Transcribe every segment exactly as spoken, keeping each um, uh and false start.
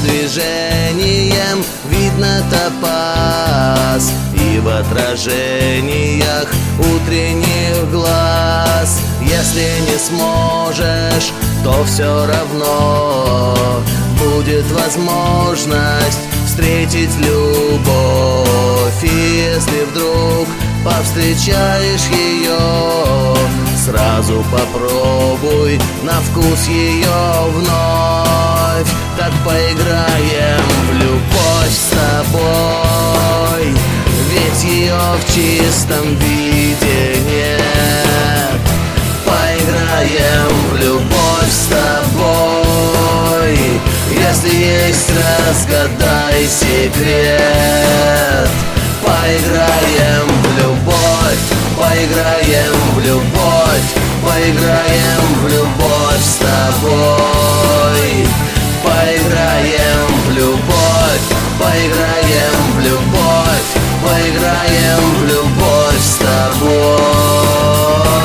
движением видно топаз, и в отражениях утренних глаз. Если не сможешь, то все равно будет возможность встретить любовь. И если вдруг повстречаешь ее, сразу попробуй на вкус ее вновь. Так поиграем в любовь с тобой, ведь ее в чистом виде нет. Поиграем в любовь с тобой, если есть, разгадай секрет. Поиграем в любовь, поиграем в любовь, поиграем в любовь с тобой. Поиграем в любовь, поиграем в любовь, поиграем в любовь с тобой.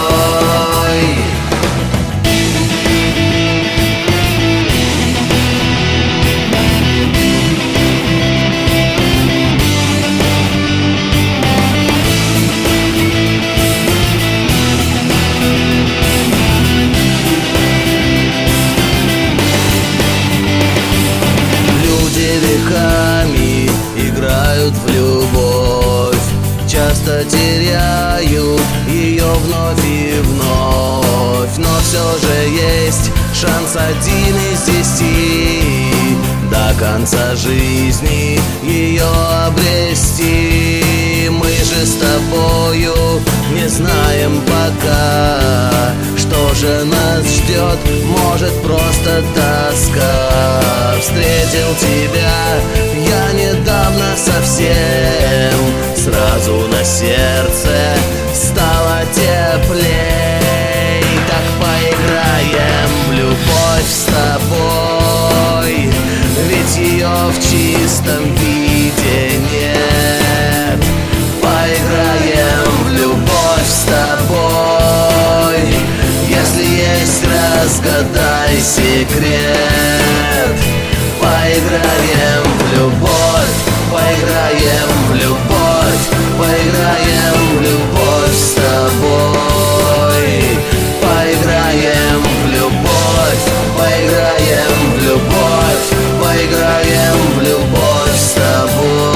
Играют в любовь, часто теряют ее вновь и вновь. Но все же есть шанс один из десяти до конца жизни ее обрести. Мы же с тобою не знаем пока, что же нас ждет, может просто тоска. Встретил тебя я недавно совсем, сразу на сердце стало теплей. Так поиграем в любовь с тобой, ведь ее в чистом виде нет. Поиграем в любовь с тобой, если есть, разгадай секрет. Поиграем в любовь, поиграем в любовь, поиграем в любовь с тобой. Поиграем в любовь, поиграем в любовь, поиграем в любовь с тобой.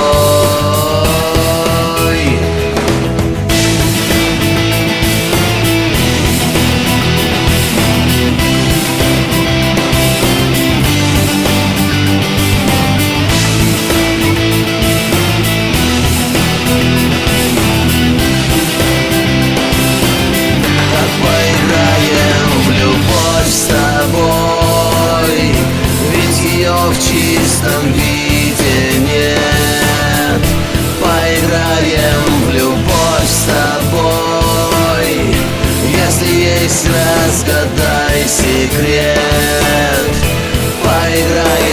В чистом виде нет. Поиграем в любовь с тобой, если есть, разгадай секрет. Поиграем